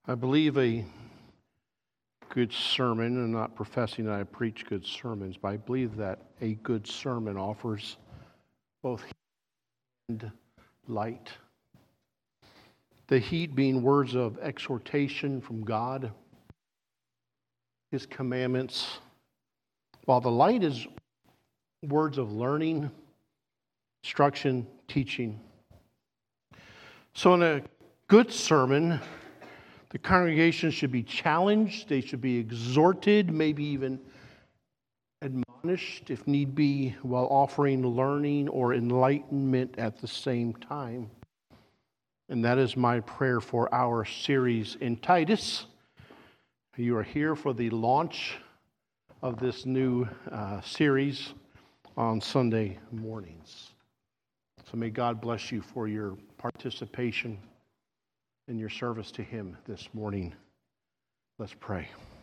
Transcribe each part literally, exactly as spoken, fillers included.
I believe a good sermon, and not professing that I preach good sermons, but I believe that a good sermon offers both heat and light. The heat being words of exhortation from God, His commandments, while the light is words of learning, instruction, teaching. So in a good sermon, the congregation should be challenged, they should be exhorted, maybe even admonished if need be, while offering learning or enlightenment at the same time. And that is my prayer for our series in Titus. You are here for the launch of this new uh, series on Sunday mornings. So may God bless you for your participation in your service to Him this morning. Let's pray.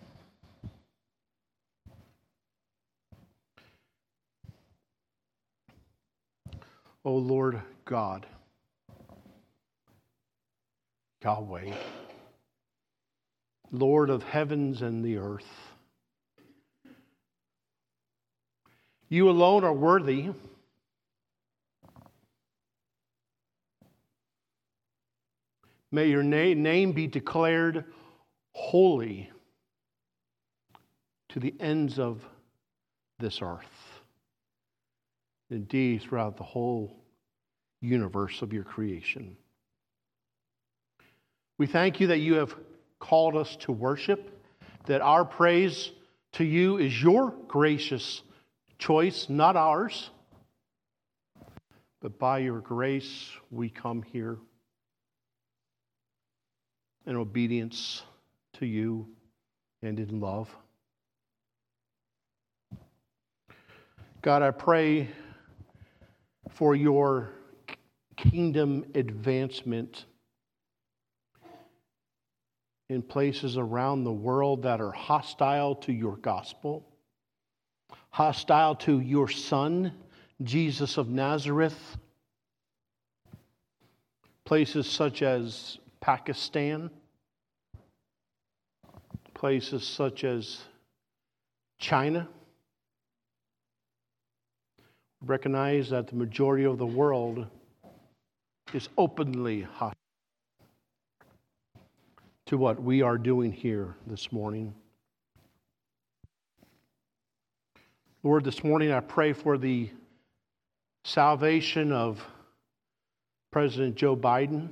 O Lord God, Yahweh, Lord of heavens and the earth, You alone are worthy. May your na- name be declared holy to the ends of this earth. Indeed, throughout the whole universe of your creation. We thank you that you have called us to worship, that our praise to you is your gracious choice, not ours. But by your grace, we come here in obedience to you and in love. God, I pray for your kingdom advancement in places around the world that are hostile to your gospel, hostile to your Son, Jesus of Nazareth, places such as Pakistan, places such as China. Recognize that the majority of the world is openly hostile to what we are doing here this morning. Lord, this morning I pray for the salvation of President Joe Biden.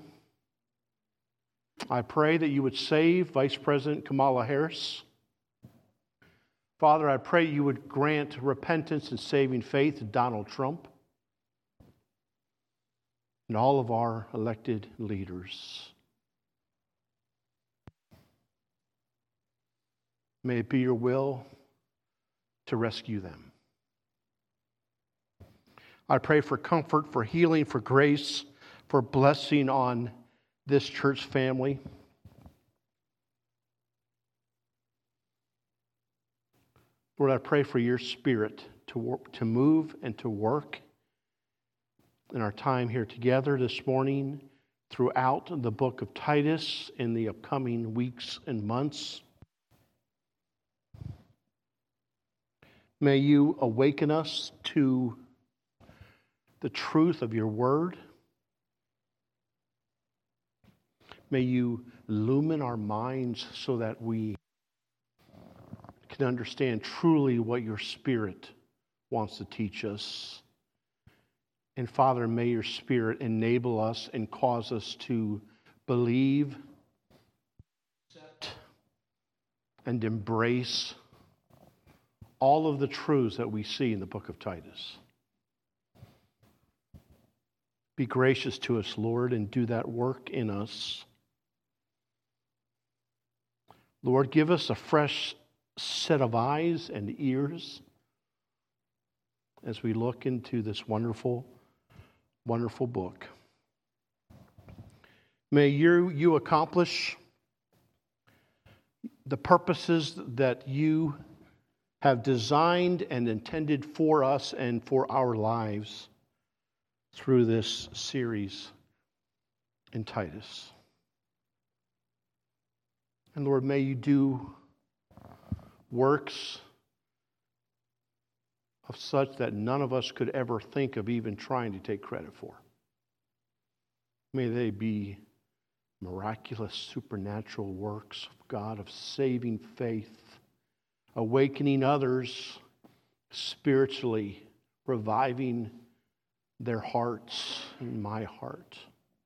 I pray that you would save Vice President Kamala Harris. Father, I pray you would grant repentance and saving faith to Donald Trump and all of our elected leaders. May it be your will to rescue them. I pray for comfort, for healing, for grace, for blessing on this church family. Lord, I pray for your Spirit to work, to move and to work in our time here together this morning, throughout the book of Titus in the upcoming weeks and months. May you awaken us to the truth of your word. May you illumine our minds so that we can understand truly what your Spirit wants to teach us. And Father, may your Spirit enable us and cause us to believe, accept, and embrace all of the truths that we see in the book of Titus. Be gracious to us, Lord, and do that work in us. Lord, give us a fresh set of eyes and ears as we look into this wonderful, wonderful book. May you, you accomplish the purposes that you have designed and intended for us and for our lives through this series in Titus. And Lord, may you do works of such that none of us could ever think of even trying to take credit for. May they be miraculous, supernatural works of God, of saving faith, awakening others spiritually, reviving their hearts and my heart.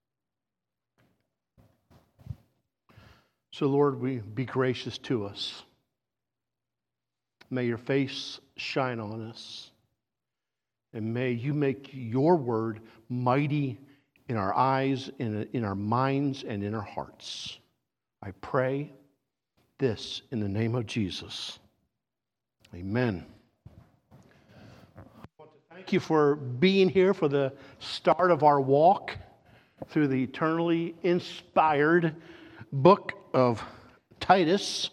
So, Lord, we be gracious to us. May your face shine on us. And may you make your word mighty in our eyes, in, in our minds, and in our hearts. I pray this in the name of Jesus. Amen. I want to thank you for being here for the start of our walk through the eternally inspired book of Titus.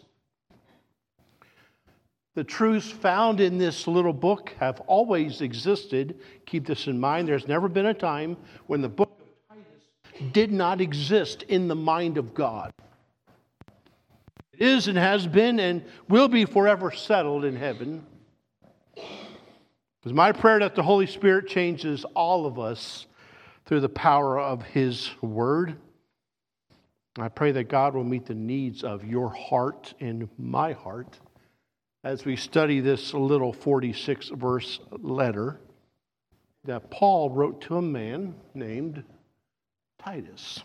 The truths found in this little book have always existed. Keep this in mind. There's never been a time when the book of Titus did not exist in the mind of God. It is and has been and will be forever settled in heaven. It's my prayer that the Holy Spirit changes all of us through the power of His Word. I pray that God will meet the needs of your heart and my heart as we study this little forty-six verse letter that Paul wrote to a man named Titus.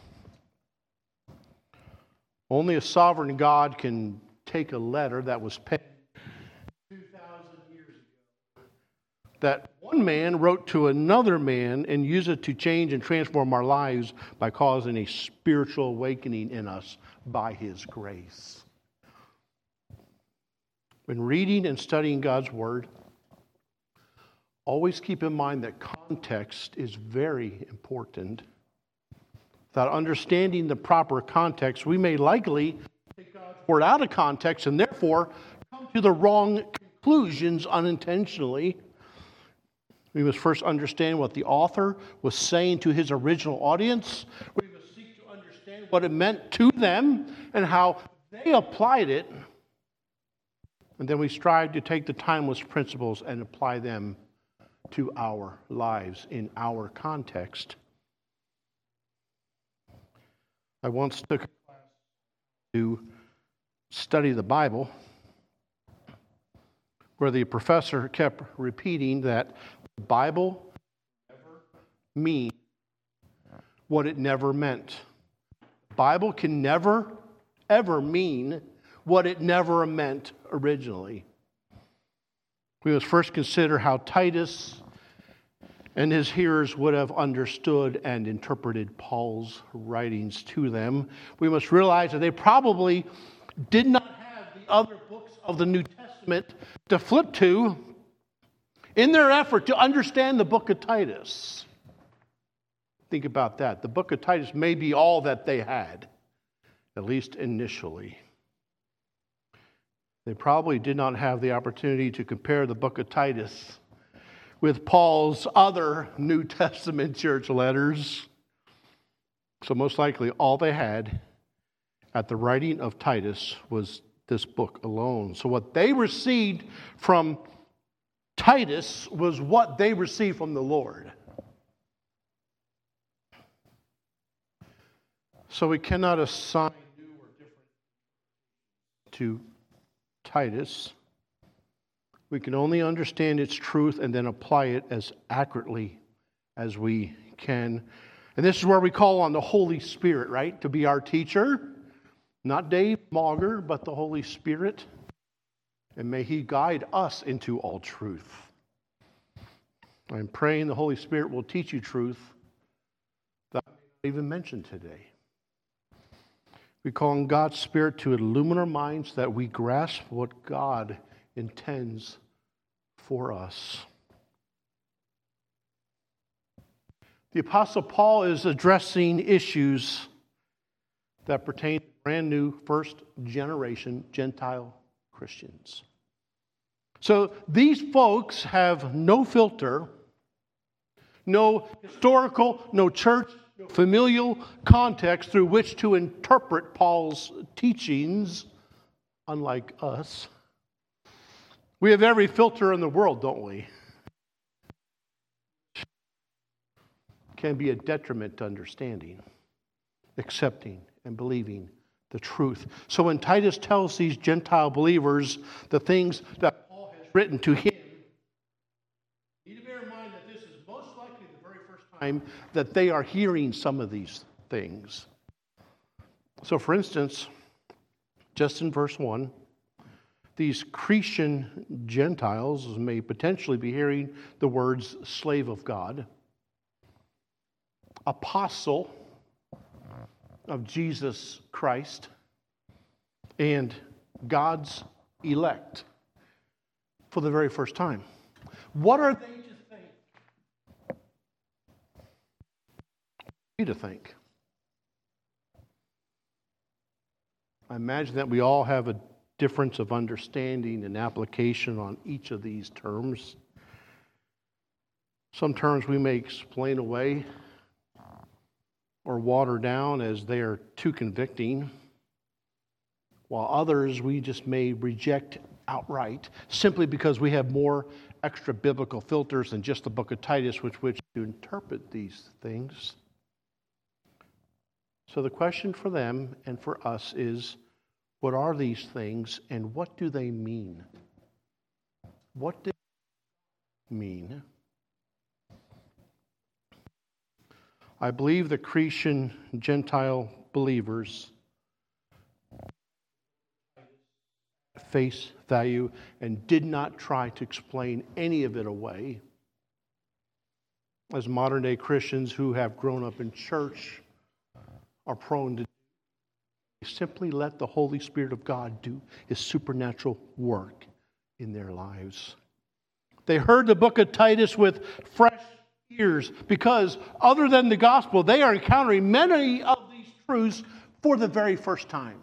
Only a sovereign God can take a letter that was penned two thousand years ago, that one man wrote to another man, and use it to change and transform our lives by causing a spiritual awakening in us by His grace. When reading and studying God's Word, always keep in mind that context is very important. Without understanding the proper context, we may likely take God's Word out of context and therefore come to the wrong conclusions unintentionally. We must first understand what the author was saying to his original audience. We must seek to understand what it meant to them and how they applied it. And then we strive to take the timeless principles and apply them to our lives in our context. I once took a class to study the Bible where the professor kept repeating that the Bible never means what it never meant. The Bible can never, ever mean what it never meant originally. We must first consider how Titus and his hearers would have understood and interpreted Paul's writings to them. We must realize that they probably did not have the other books of the New Testament to flip to in their effort to understand the book of Titus. Think about that. The book of Titus may be all that they had, at least initially. They probably did not have the opportunity to compare the book of Titus with Paul's other New Testament church letters. So most likely all they had at the writing of Titus was this book alone. So what they received from Titus was what they received from the Lord. So we cannot assign new or different to Titus. We can only understand its truth and then apply it as accurately as we can. And this is where we call on the Holy Spirit, right? To be our teacher. Not Dave Mauger, but the Holy Spirit. And may He guide us into all truth. I'm praying the Holy Spirit will teach you truth that I may not even mention today. We call on God's Spirit to illumine our minds that we grasp what God intends for us. The Apostle Paul is addressing issues that pertain to brand new first generation Gentile Christians. So these folks have no filter, no historical, no church, familial context through which to interpret Paul's teachings, unlike us. We have every filter in the world, don't we? Can be a detriment to understanding, accepting, and believing the truth. So when Titus tells these Gentile believers the things that Paul has written to him, you need to bear in mind that this is most likely the very first time that they are hearing some of these things. So for instance, just in verse one, these Cretan Gentiles may potentially be hearing the words slave of God, apostle of Jesus Christ, and God's elect for the very first time. What are they to think? We to think. I imagine that we all have a difference of understanding and application on each of these terms. Some terms we may explain away or water down as they are too convicting, while others we just may reject outright simply because we have more extra biblical filters than just the book of Titus with which to interpret these things. So the question for them and for us is, what are these things and what do they mean? What do they mean? I believe the Cretan Gentile believers face value and did not try to explain any of it away. As modern day Christians who have grown up in church are prone to simply let the Holy Spirit of God do His supernatural work in their lives. They heard the book of Titus with fresh ears because, other than the gospel, they are encountering many of these truths for the very first time.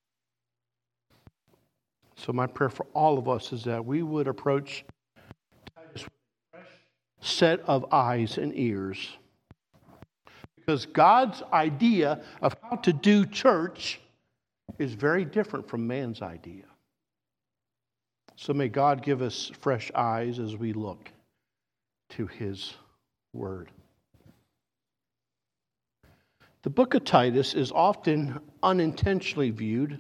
So my prayer for all of us is that we would approach Titus with a fresh set of eyes and ears. Because God's idea of how to do church is very different from man's idea. So may God give us fresh eyes as we look to His Word. The book of Titus is often unintentionally viewed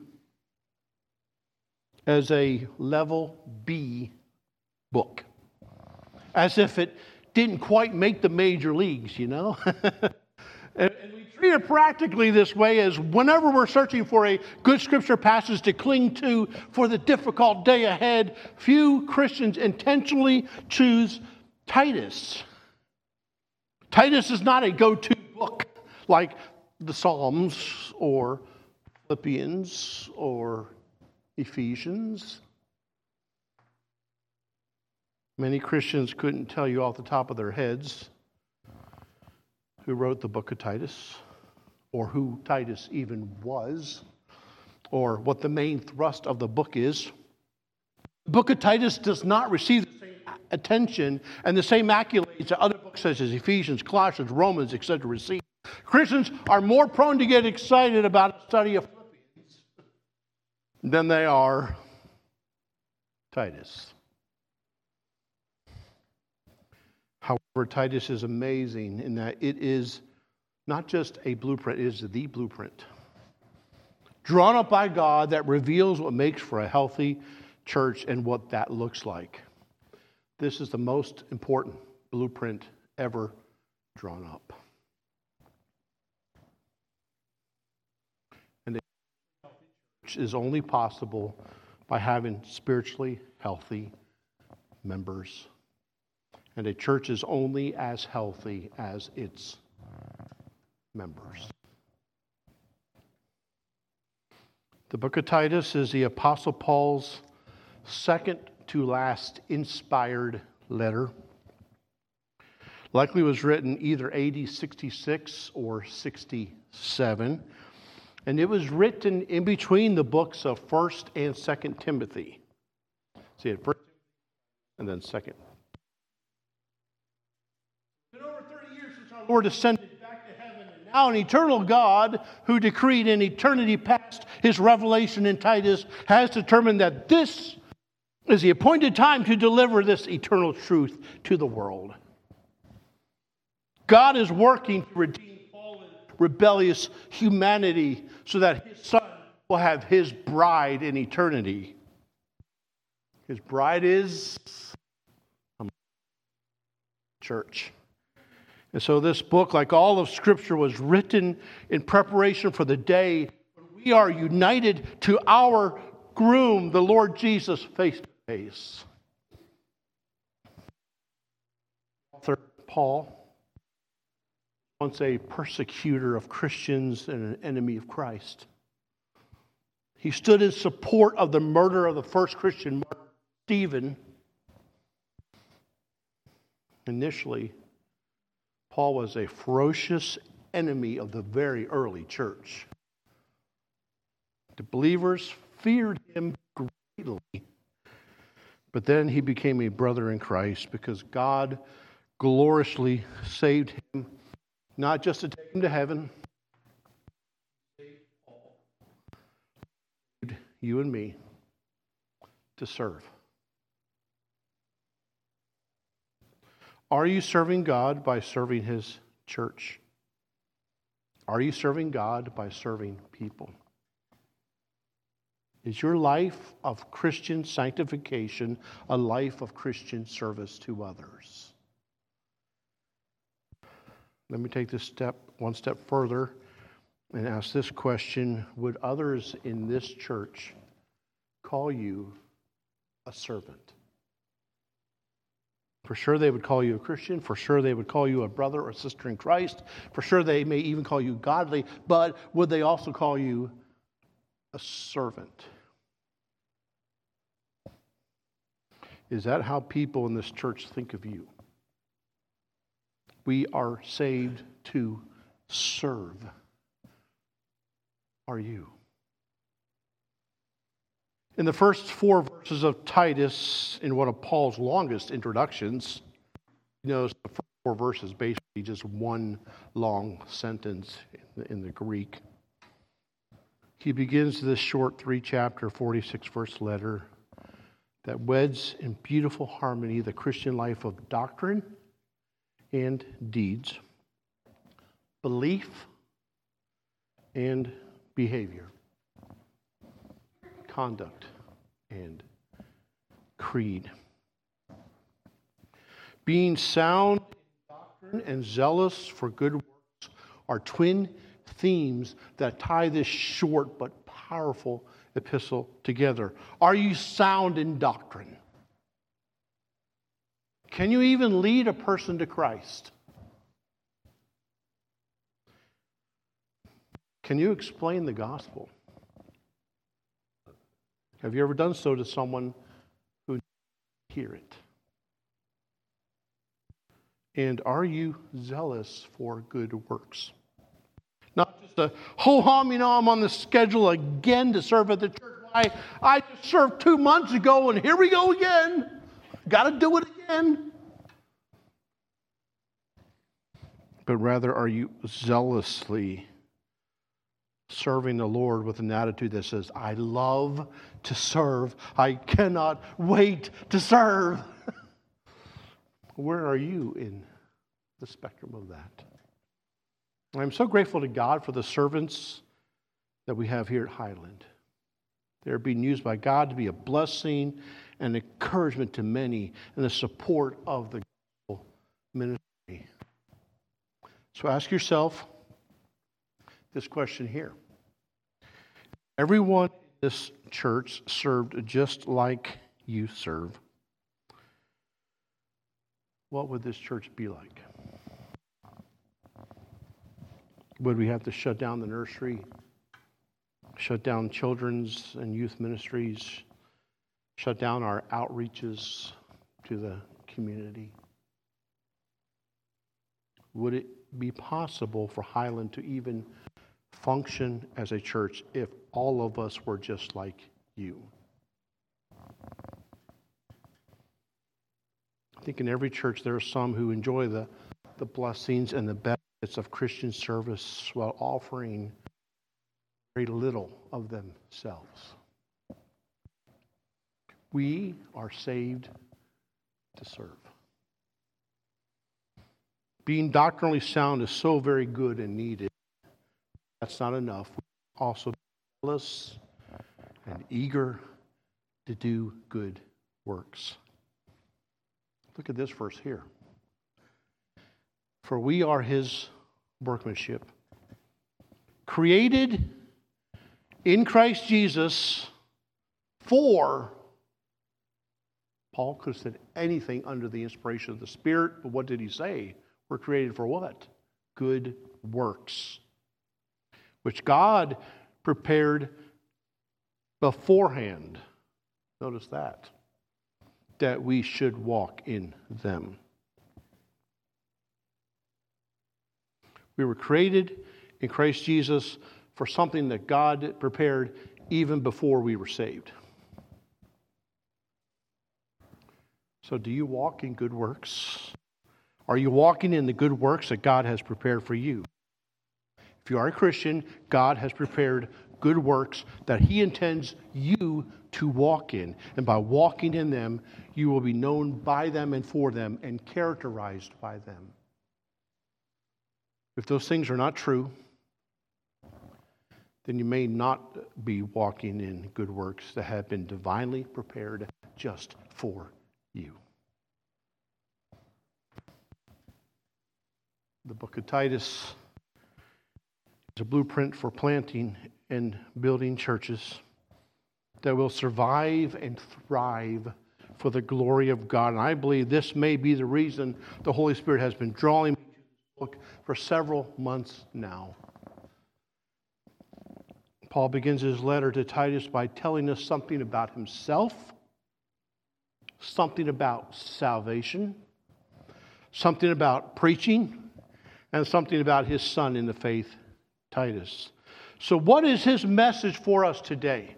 as a level B book, as if it didn't quite make the major leagues, you know? And we treat it practically this way as whenever we're searching for a good scripture passage to cling to for the difficult day ahead, few Christians intentionally choose Titus. Titus is not a go-to book like the Psalms or Philippians or Ephesians. Many Christians couldn't tell you off the top of their heads who wrote the book of Titus, or who Titus even was, or what the main thrust of the book is. The book of Titus does not receive the same attention and the same accolades that other books such as Ephesians, Colossians, Romans, et cetera receive. Christians are more prone to get excited about a study of Philippians than they are Titus. However, Titus is amazing in that it is not just a blueprint, it is the blueprint drawn up by God that reveals what makes for a healthy church and what that looks like. This is the most important blueprint ever drawn up. And a healthy church is only possible by having spiritually healthy members. And a church is only as healthy as its members. The book of Titus is the Apostle Paul's second to last inspired letter. Likely was written either A D sixty-six or sixty-seven. And it was written in between the books of First and Second Timothy. See it, First and then Second. It's been over thirty years since our Lord ascended back to heaven, and Now an eternal God who decreed in eternity past his revelation in Titus has determined that this is the appointed time to deliver this eternal truth to the world. God is working to redeem fallen, rebellious humanity so that his Son will have his bride in eternity. His bride is a church. And so this book, like all of Scripture, was written in preparation for the day when we are united to our groom, the Lord Jesus, face to face. Author Paul, once a persecutor of Christians and an enemy of Christ. He stood in support of the murder of the first Christian martyr, Stephen. Initially, Paul was a ferocious enemy of the very early church. The believers feared him greatly. But then he became a brother in Christ because God gloriously saved him, not just to take him to heaven, you and me, to serve. Are you serving God by serving his church? Are you serving God by serving people? Is your life of Christian sanctification a life of Christian service to others? Let me take this step one step further and ask this question. Would others in this church call you a servant? For sure they would call you a Christian. For sure they would call you a brother or sister in Christ. For sure they may even call you godly. But would they also call you a servant? Is that how people in this church think of you? We are saved to serve. Are you? In the first four verses of Titus, in one of Paul's longest introductions, you notice the first four verses basically just one long sentence in the, in the Greek. He begins this short three-chapter, forty-six verse letter that weds in beautiful harmony the Christian life of doctrine and deeds, belief and behavior, conduct and creed. Being sound in doctrine and zealous for good works are twin themes that tie this short but powerful epistle together. Are you sound in doctrine? Can you even lead a person to Christ? Can you explain the gospel? Have you ever done so to someone who didn't hear it? And are you zealous for good works? Not just a ho-hum, you know, I'm on the schedule again to serve at the church. I, I just served two months ago and here we go again. Got to do it again. But rather, are you zealously serving the Lord with an attitude that says, I love to serve. I cannot wait to serve. Where are you in the spectrum of that? I'm so grateful to God for the servants that we have here at Highland. They're being used by God to be a blessing and encouragement to many and the support of the gospel ministry. So ask yourself this question here. Everyone in this church served just like you serve. What would this church be like? Would we have to shut down the nursery, shut down children's and youth ministries, shut down our outreaches to the community? Would it be possible for Highland to even function as a church if all of us were just like you? I think in every church there are some who enjoy the, the blessings and the benefits benefits of Christian service while offering very little of themselves. We are saved to serve. Being doctrinally sound is so very good and needed. That's not enough. We're also zealous and eager to do good works. Look at this verse here. For we are his workmanship, created in Christ Jesus for, Paul could have said anything under the inspiration of the Spirit, but what did he say? We're created for what? Good works, which God prepared beforehand. Notice that. That we should walk in them. We were created in Christ Jesus for something that God prepared even before we were saved. So do you walk in good works? Are you walking in the good works that God has prepared for you? If you are a Christian, God has prepared good works that he intends you to walk in. And by walking in them, you will be known by them and for them and characterized by them. If those things are not true, then you may not be walking in good works that have been divinely prepared just for you. The book of Titus is a blueprint for planting and building churches that will survive and thrive for the glory of God. And I believe this may be the reason the Holy Spirit has been drawing me to this book for several months now. Paul begins his letter to Titus by telling us something about himself, something about salvation, something about preaching, and something about his son in the faith, Titus. So what is his message for us today?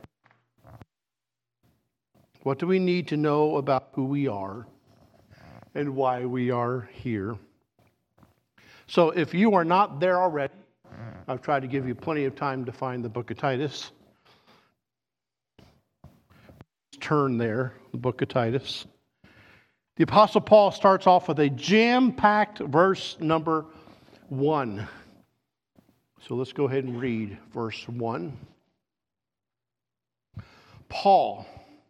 What do we need to know about who we are and why we are here? So if you are not there already, I've tried to give you plenty of time to find the book of Titus. Turn there, the book of Titus. The Apostle Paul starts off with a jam-packed verse number one. So let's go ahead and read verse one. Paul,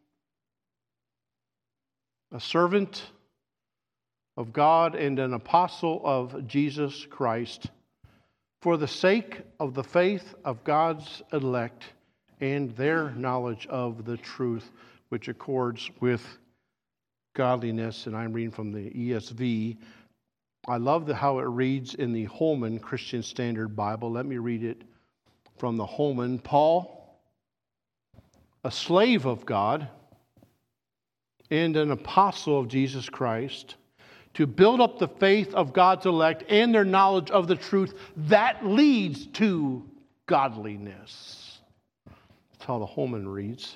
a servant of God and an apostle of Jesus Christ, for the sake of the faith of God's elect and their knowledge of the truth, which accords with godliness. And I'm reading from the E S V. I love the, how it reads in the Holman Christian Standard Bible. Let me read it from the Holman. Paul, a slave of God and an apostle of Jesus Christ, to build up the faith of God's elect and their knowledge of the truth that leads to godliness. That's how the Holman reads.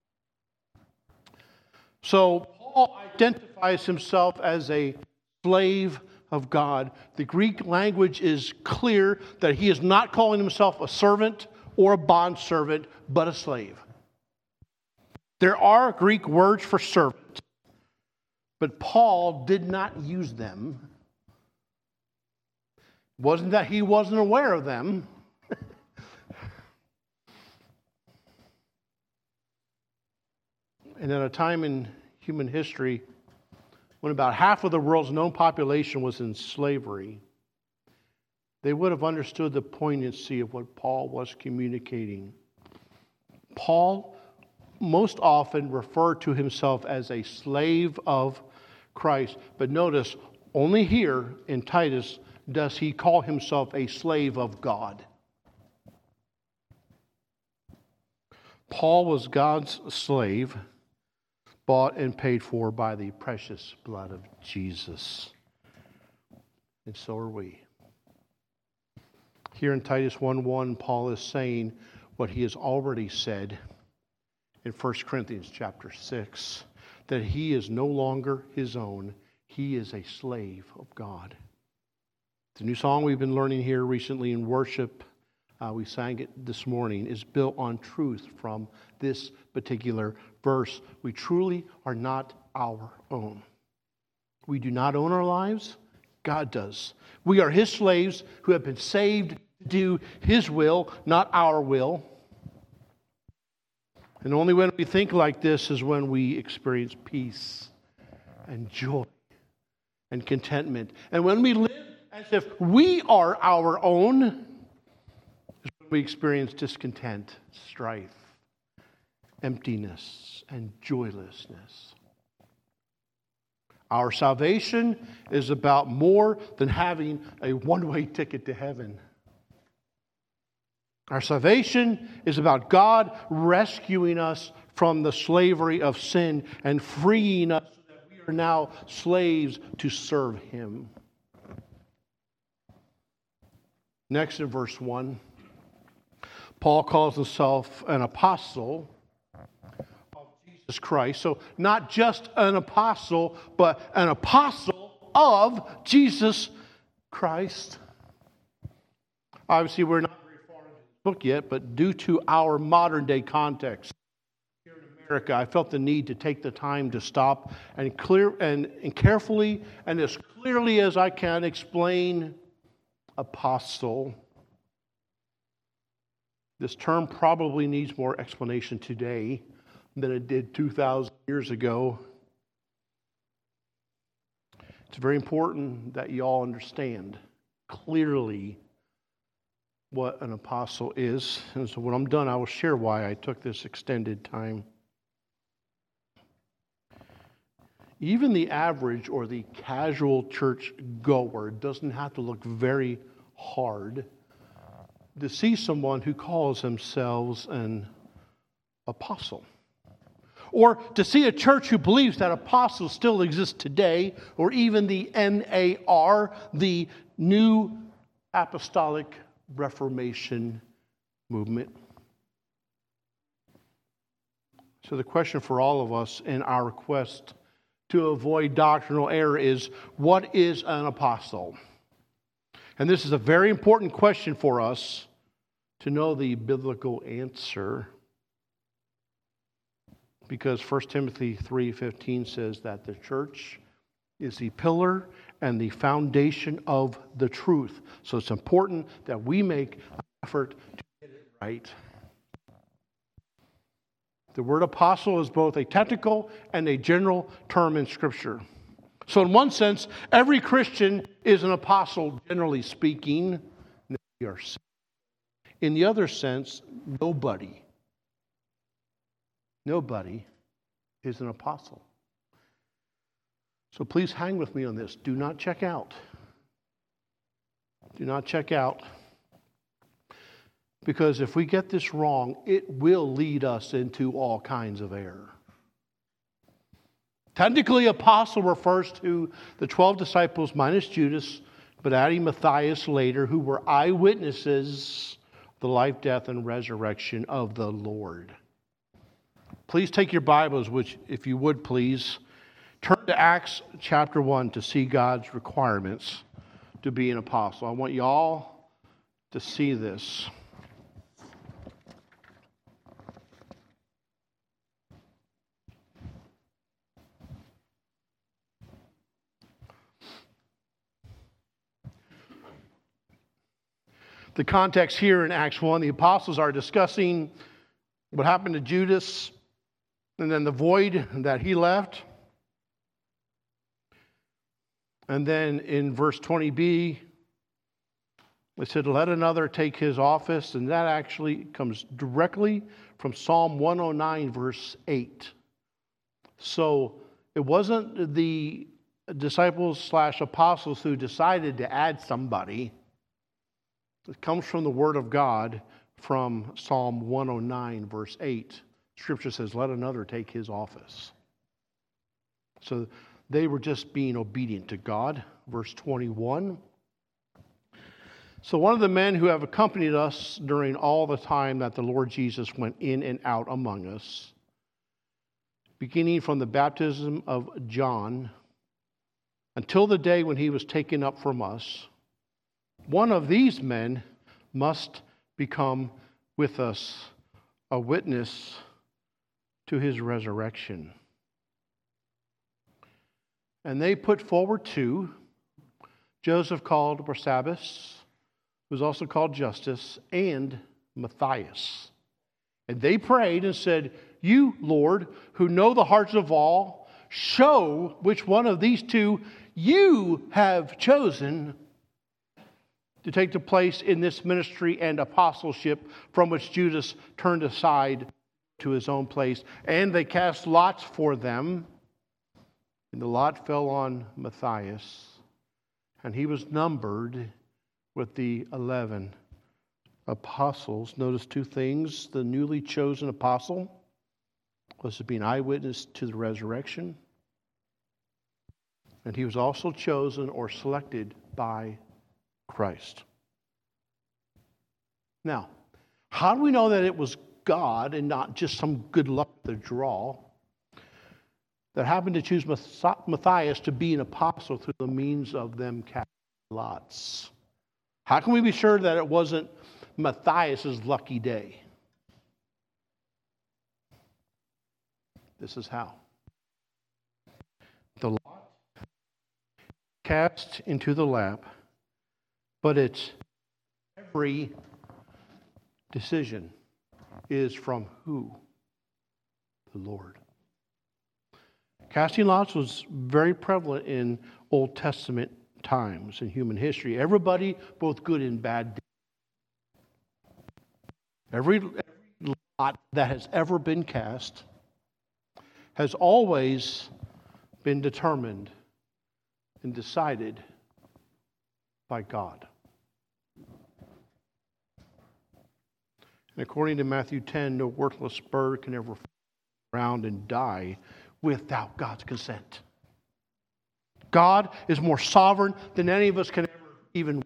So Paul identifies himself as a slave of God. The Greek language is clear that he is not calling himself a servant or a bondservant, but a slave. There are Greek words for servant, but Paul did not use them. It wasn't that he wasn't aware of them. And at a time in human history when about half of the world's known population was in slavery, they would have understood the poignancy of what Paul was communicating. Paul most often referred to himself as a slave of Christ. But notice, only here in Titus does he call himself a slave of God. Paul was God's slave, bought and paid for by the precious blood of Jesus. And so are we. Here in Titus one one, Paul is saying what he has already said in First Corinthians chapter six, that he is no longer his own. He is a slave of God. The new song we've been learning here recently in worship, uh, we sang it this morning, is built on truth from this particular verse. We truly are not our own. We do not own our lives. God does. We are His slaves who have been saved to do His will, not our will. And only when we think like this is when we experience peace and joy and contentment. And when we live as if we are our own, is when we experience discontent, strife, emptiness, and joylessness. Our salvation is about more than having a one-way ticket to heaven. Our salvation is about God rescuing us from the slavery of sin and freeing us so that we are now slaves to serve Him. Next in verse one, Paul calls himself an apostle of Jesus Christ. So not just an apostle, but an apostle of Jesus Christ. Obviously, we're not very far into this book yet, but due to our modern day context here in America, I felt the need to take the time to stop and clear and, and carefully and as clearly as I can explain apostle. This term probably needs more explanation today than it did two thousand years ago. It's very important that you all understand clearly what an apostle is. And so when I'm done, I will share why I took this extended time. Even the average or the casual church goer doesn't have to look very hard to see someone who calls themselves an apostle. Or to see a church who believes that apostles still exist today, or even the N A R, the New Apostolic Reformation movement. So the question for all of us in our quest to avoid doctrinal error is, what is an apostle? And this is a very important question for us to know the biblical answer. Because First Timothy three fifteen says that the church is the pillar and the foundation of the truth. So it's important that we make an effort to get it right. The word apostle is both a technical and a general term in Scripture. So in one sense, every Christian is an apostle, generally speaking. In the other sense, nobody, nobody is an apostle. So please hang with me on this. Do not check out. Do not check out. Because if we get this wrong, it will lead us into all kinds of error. Technically, apostle refers to the twelve disciples minus Judas, but adding Matthias later, who were eyewitnesses of the life, death, and resurrection of the Lord. Please take your Bibles, which, if you would please, turn to Acts chapter one to see God's requirements to be an apostle. I want you all to see this. The context here in Acts one, the apostles are discussing what happened to Judas and then the void that he left. And then in verse twenty b, it said, let another take his office. And that actually comes directly from Psalm one oh nine, verse eight. So it wasn't the disciples slash apostles who decided to add somebody. It comes from the Word of God from Psalm one oh nine, verse eight. Scripture says, let another take his office. So they were just being obedient to God. Verse twenty-one. So one of the men who have accompanied us during all the time that the Lord Jesus went in and out among us, beginning from the baptism of John until the day when he was taken up from us, one of these men must become with us a witness to his resurrection. And they put forward two, Joseph called Barsabbas, who was also called Justus, and Matthias. And they prayed and said, "You, Lord, who know the hearts of all, show which one of these two you have chosen to take the place in this ministry and apostleship from which Judas turned aside to his own place." And they cast lots for them. And the lot fell on Matthias, and he was numbered with the eleven apostles. Notice two things. The newly chosen apostle was to be an eyewitness to the resurrection, and he was also chosen or selected by Christ. Now, how do we know that it was God and not just some good luck at the draw that happened to choose Matthias to be an apostle through the means of them casting lots? How can we be sure that it wasn't Matthias' lucky day? This is how. The lot cast into the lap, but its every decision is from who? The Lord. Casting lots was very prevalent in Old Testament times in human history. Everybody, both good and bad, did. Every, every lot that has ever been cast has always been determined and decided by God. And according to Matthew ten, no worthless bird can ever fly around and die without God's consent. God is more sovereign than any of us can ever even.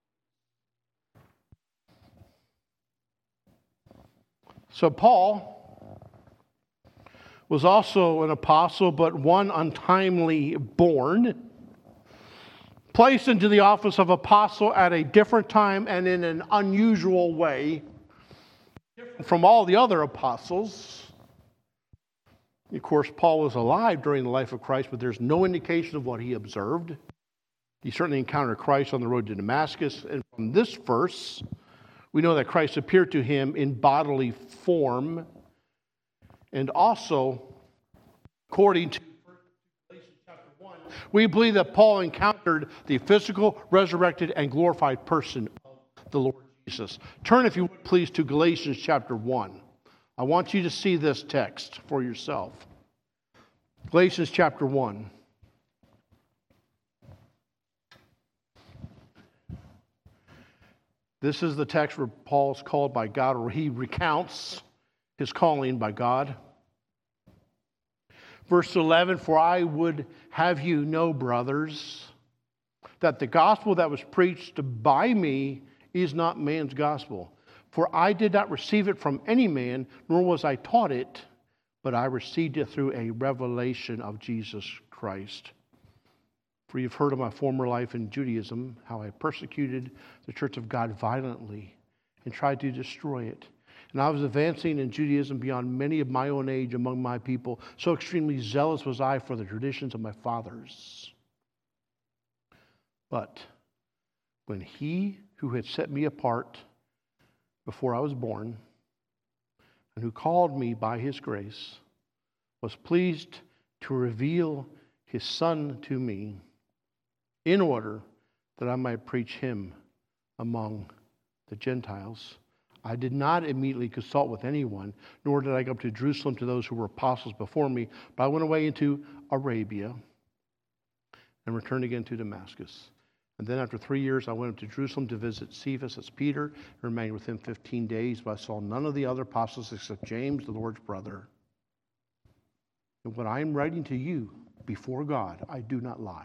So Paul was also an apostle, but one untimely born, placed into the office of apostle at a different time and in an unusual way from all the other apostles. Of course, Paul was alive during the life of Christ, but there's no indication of what he observed. He certainly encountered Christ on the road to Damascus. And from this verse, we know that Christ appeared to him in bodily form. And also, according to Galatians chapter one, we believe that Paul encountered the physical, resurrected, and glorified person of the Lord Jesus. Turn, if you would, please, to Galatians chapter one. I want you to see this text for yourself. Galatians chapter one. This is the text where Paul's called by God, or he recounts his calling by God. Verse eleven, "For I would have you know, brothers, that the gospel that was preached by me is not man's gospel. For I did not receive it from any man, nor was I taught it, but I received it through a revelation of Jesus Christ. For you've heard of my former life in Judaism, how I persecuted the church of God violently and tried to destroy it. And I was advancing in Judaism beyond many of my own age among my people. So extremely zealous was I for the traditions of my fathers. But when he who had set me apart before I was born, and who called me by his grace, was pleased to reveal his Son to me, in order that I might preach him among the Gentiles. I did not immediately consult with anyone, nor did I go up to Jerusalem to those who were apostles before me, but I went away into Arabia and returned again to Damascus. And then after three years, I went up to Jerusalem to visit Cephas, that's Peter, and remained with him fifteen days, but I saw none of the other apostles except James, the Lord's brother. And what I am writing to you before God, I do not lie."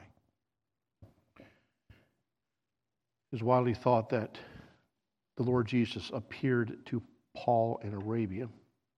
It is widely thought that the Lord Jesus appeared to Paul in Arabia,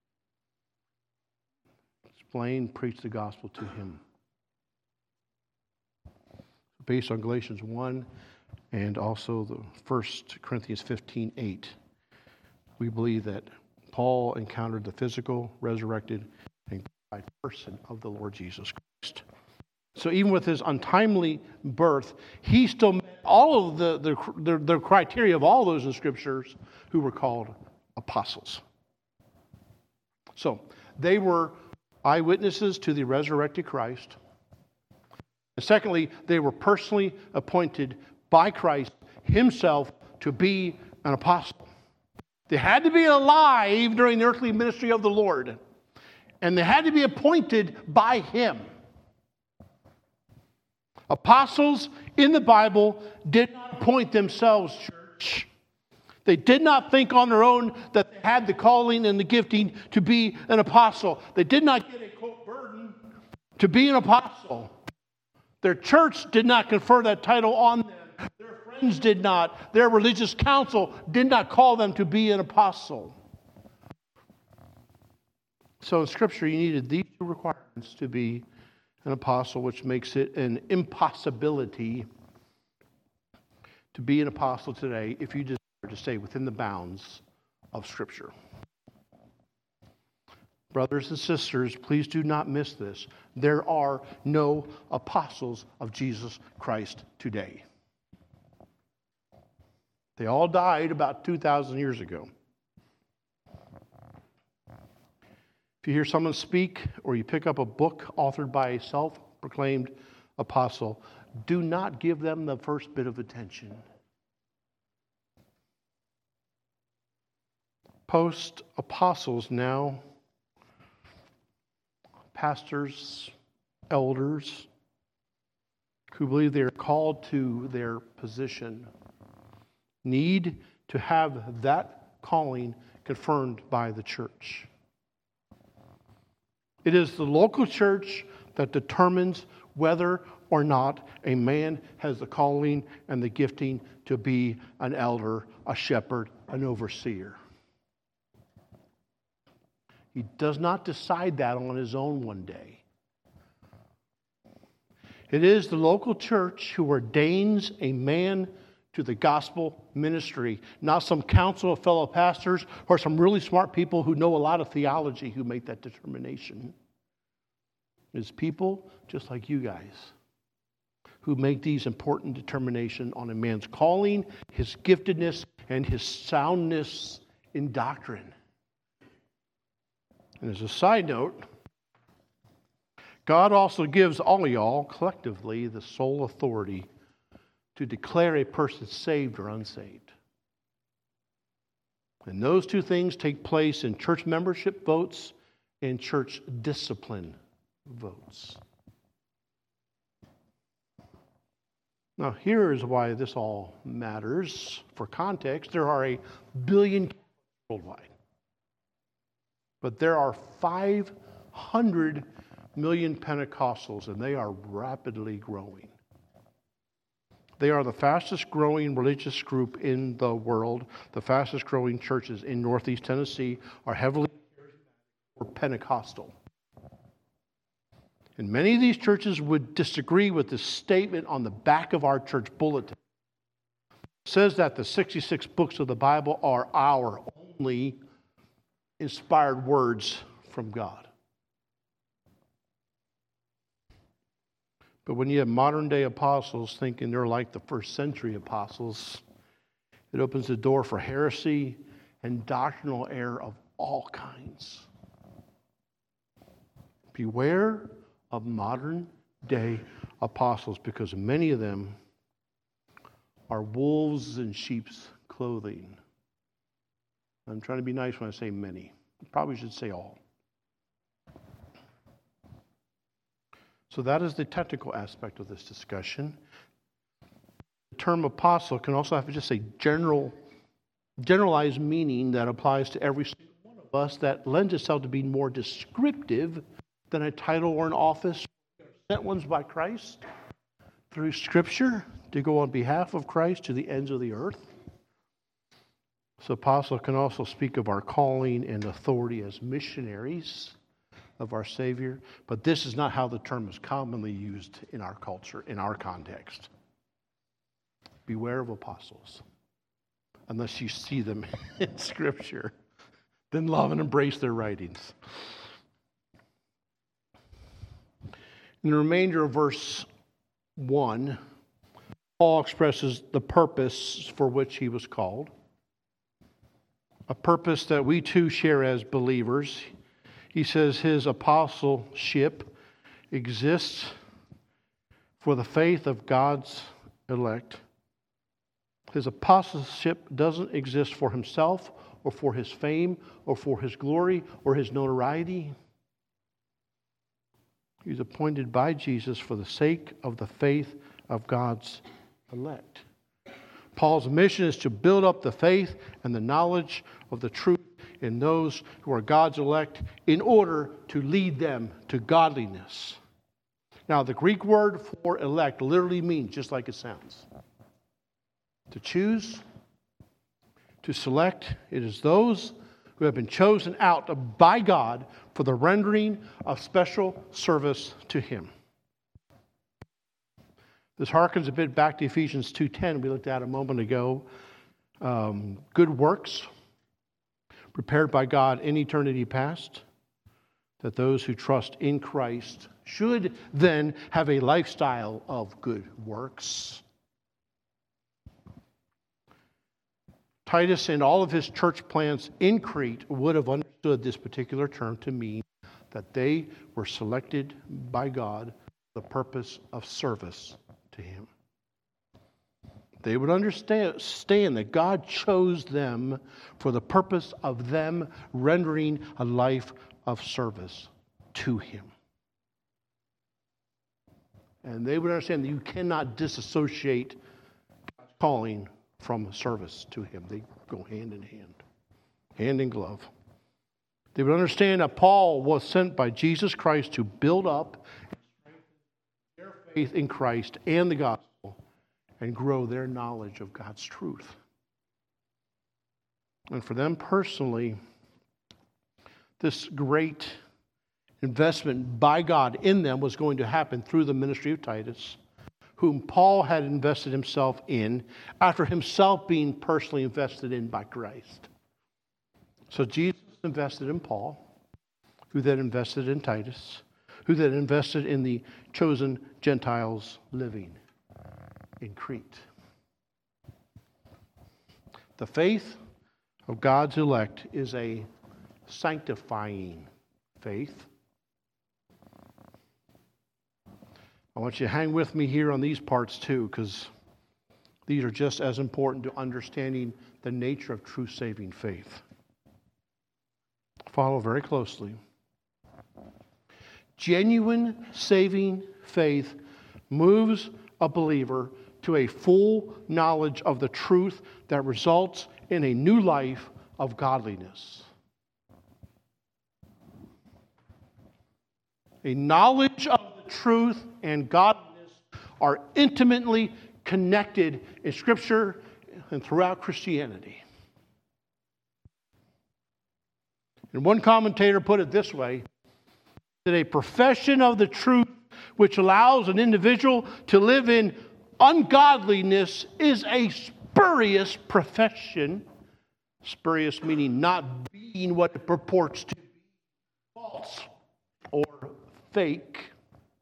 explained, preached the gospel to him. Based on Galatians one, and also the First Corinthians fifteen eight. We believe that Paul encountered the physical, resurrected, and glorified person of the Lord Jesus Christ. So even with his untimely birth, he still met all of the, the, the, the criteria of all those in Scriptures who were called apostles. So they were eyewitnesses to the resurrected Christ. And secondly, they were personally appointed by Christ himself to be an apostle. They had to be alive during the earthly ministry of the Lord. And they had to be appointed by him. Apostles in the Bible did not appoint themselves, church. They did not think on their own that they had the calling and the gifting to be an apostle. They did not get a, quote, burden to be an apostle. Their church did not confer that title on them. Their friends did not. Their religious council did not call them to be an apostle. So in Scripture, you needed these two requirements to be an apostle, which makes it an impossibility to be an apostle today if you desire to stay within the bounds of Scripture. Brothers and sisters, please do not miss this. There are no apostles of Jesus Christ today. They all died about two thousand years ago. If you hear someone speak or you pick up a book authored by a self-proclaimed apostle, do not give them the first bit of attention. Post-apostles now, pastors, elders, who believe they are called to their position, need to have that calling confirmed by the church. It is the local church that determines whether or not a man has the calling and the gifting to be an elder, a shepherd, an overseer. He does not decide that on his own one day. It is the local church who ordains a man to the gospel ministry, not some council of fellow pastors or some really smart people who know a lot of theology who make that determination. It's people just like you guys who make these important determinations on a man's calling, his giftedness, and his soundness in doctrine. And as a side note, God also gives all y'all collectively the sole authority to declare a person saved or unsaved. And those two things take place in church membership votes and church discipline votes. Now, here is why this all matters. For context, there are a billion worldwide. But there are five hundred million Pentecostals, and they are rapidly growing. They are the fastest growing religious group in the world. The fastest growing churches in Northeast Tennessee are heavily or Pentecostal. And many of these churches would disagree with the statement on the back of our church bulletin. It says that the sixty-six books of the Bible are our only inspired words from God. But when you have modern day apostles thinking they're like the first century apostles, it opens the door for heresy and doctrinal error of all kinds. Beware of modern day apostles, because many of them are wolves in sheep's clothing. I'm trying to be nice when I say many. I probably should say all. So that is the technical aspect of this discussion. The term apostle can also have just a general, generalized meaning that applies to every single one of us that lends itself to be more descriptive than a title or an office. Sent ones by Christ through Scripture to go on behalf of Christ to the ends of the earth. So apostle can also speak of our calling and authority as missionaries of our Savior, but this is not how the term is commonly used in our culture, in our context. beware of apostles. Unless you see them in Scripture, then love and embrace their writings. In the remainder of verse one, Paul expresses the purpose for which he was called, a purpose that we too share as believers. He says his apostleship exists for the faith of God's elect. His apostleship doesn't exist for himself or for his fame or for his glory or his notoriety. He's appointed by Jesus for the sake of the faith of God's elect. Paul's mission is to build up the faith and the knowledge of the truth in those who are God's elect in order to lead them to godliness. Now, the Greek word for elect literally means just like it sounds. To choose, to select, it is those who have been chosen out by God for the rendering of special service to Him. This harkens a bit back to Ephesians two ten we looked at a moment ago. Um, good works prepared by God in eternity past, that those who trust in Christ should then have a lifestyle of good works. Titus and all of his church plants in Crete would have understood this particular term to mean that they were selected by God for the purpose of service to Him. They would understand that God chose them for the purpose of them rendering a life of service to Him. And they would understand that you cannot disassociate God's calling from service to Him. They go hand in hand, hand in glove. They would understand that Paul was sent by Jesus Christ to build up and strengthen their faith in Christ and the gospel and grow their knowledge of God's truth. And for them personally, this great investment by God in them was going to happen through the ministry of Titus, whom Paul had invested himself in after himself being personally invested in by Christ. So Jesus invested in Paul, who then invested in Titus, who then invested in the chosen Gentiles living in Crete. The faith of God's elect is a sanctifying faith. I want you to hang with me here on these parts too, because these are just as important to understanding the nature of true saving faith. Follow very closely. Genuine saving faith moves a believer to a full knowledge of the truth that results in a new life of godliness. A knowledge of the truth and godliness are intimately connected in Scripture and throughout Christianity. And one commentator put it this way, that a profession of the truth which allows an individual to live in ungodliness is a spurious profession. Spurious meaning not being what it purports to be, false or fake.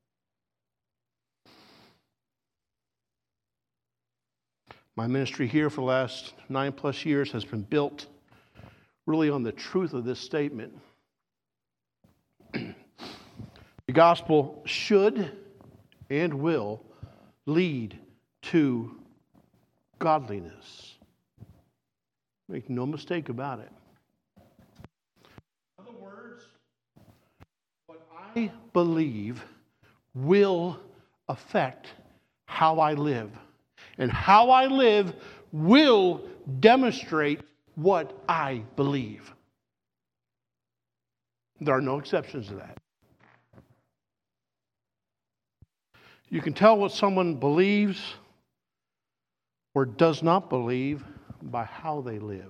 My ministry here for the last nine plus years has been built really on the truth of this statement. The gospel should and will lead to godliness. Make no mistake about it. In other words, what I believe will affect how I live. And how I live will demonstrate what I believe. There are no exceptions to that. You can tell what someone believes or does not believe by how they live.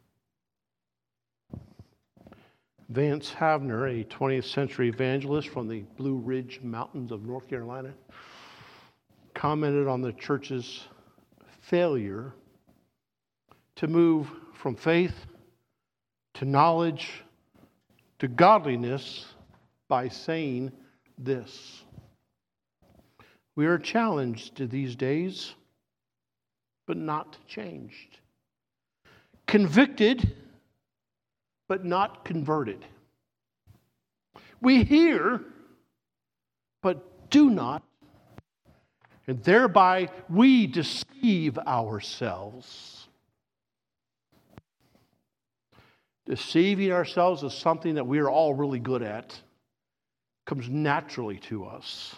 Vance Havner, a twentieth century evangelist from the Blue Ridge Mountains of North Carolina, commented on the church's failure to move from faith to knowledge to godliness by saying this. We are challenged these days, but not changed. Convicted, but not converted. We hear, but do not, and thereby we deceive ourselves. Deceiving ourselves is something that we are all really good at. Comes naturally to us.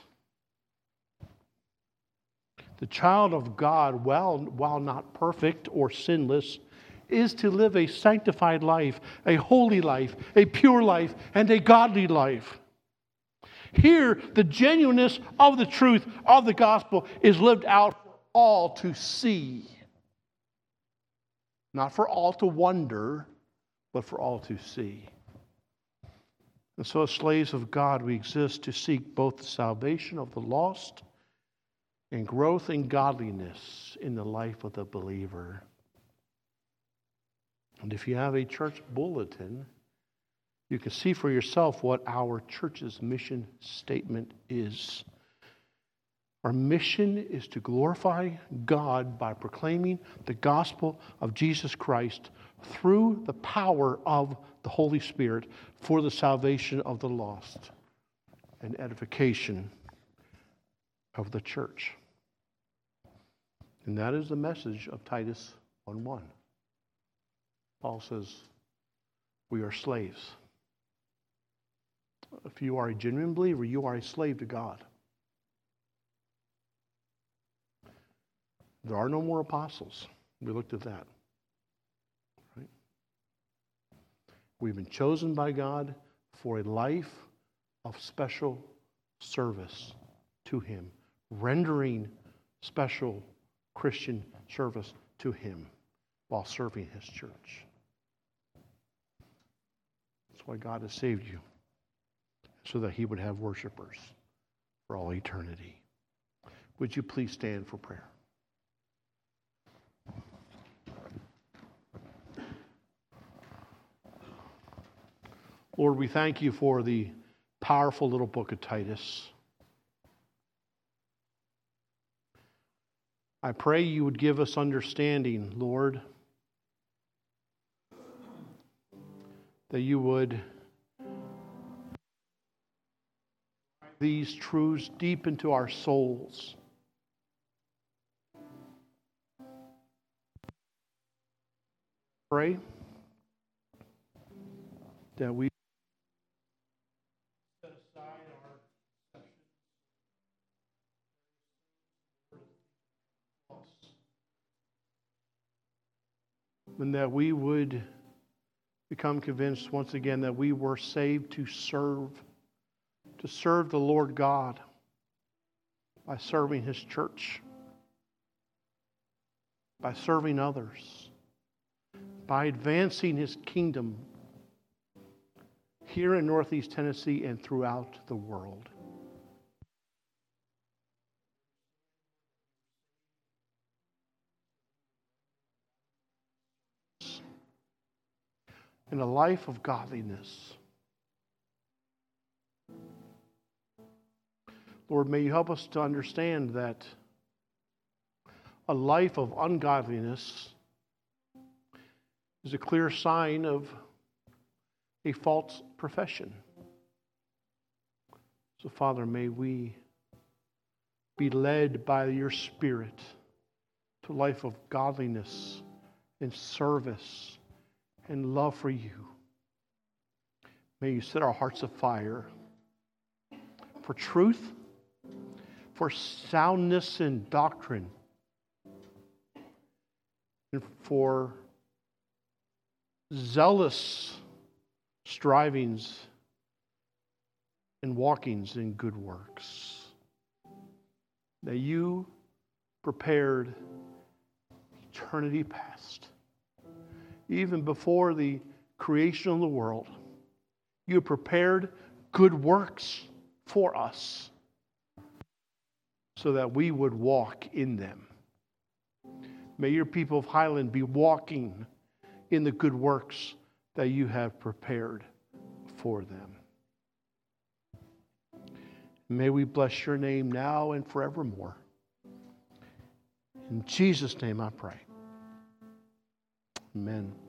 The child of God, while, while not perfect or sinless, is to live a sanctified life, a holy life, a pure life, and a godly life. Here, the genuineness of the truth of the gospel is lived out for all to see. Not for all to wonder, but for all to see. And so as slaves of God, we exist to seek both the salvation of the lost and growth in godliness in the life of the believer. And if you have a church bulletin, you can see for yourself what our church's mission statement is. Our mission is to glorify God by proclaiming the gospel of Jesus Christ through the power of the Holy Spirit for the salvation of the lost and edification of the church. And that is the message of Titus one one. Paul says, we are slaves. If you are a genuine believer, you are a slave to God. There are no more apostles. We looked at that. Right? We've been chosen by God for a life of special service to Him, rendering special Christian service to Him while serving His church. That's why God has saved you, so that He would have worshipers for all eternity. Would you please stand for prayer? Lord, we thank you for the powerful little book of Titus. I pray you would give us understanding, Lord, that you would these truths deep into our souls. Pray that we set aside our exceptions and that we would become convinced once again that we were saved to serve, to serve the Lord God by serving His church, by serving others, by advancing His kingdom here in Northeast Tennessee and throughout the world. In a life of godliness. Lord, may you help us to understand that a life of ungodliness is a clear sign of a false profession. So, Father, may we be led by your Spirit to a life of godliness and service and love for you. May you set our hearts afire for truth, for soundness in doctrine, and for zealous strivings and walkings in good works. That you prepared eternity past. Even before the creation of the world, you prepared good works for us so that we would walk in them. May your people of Highland be walking in the good works that you have prepared for them. May we bless your name now and forevermore. In Jesus' name I pray. Amen.